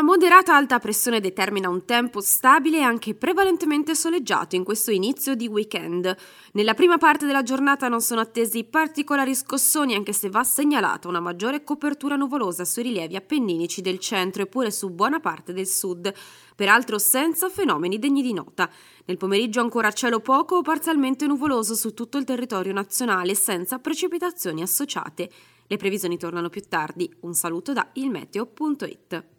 moderata alta pressione determina un tempo stabile e anche prevalentemente soleggiato in questo inizio di weekend. Nella prima parte della giornata non sono attesi particolari scossoni, anche se va segnalata una maggiore copertura nuvolosa sui rilievi appenninici del centro e pure su buona parte del sud, peraltro senza fenomeni degni di nota. Nel pomeriggio ancora cielo poco o parzialmente nuvoloso su tutto il territorio nazionale, senza precipitazioni associate. Le previsioni tornano più tardi. Un saluto da ilmeteo.it.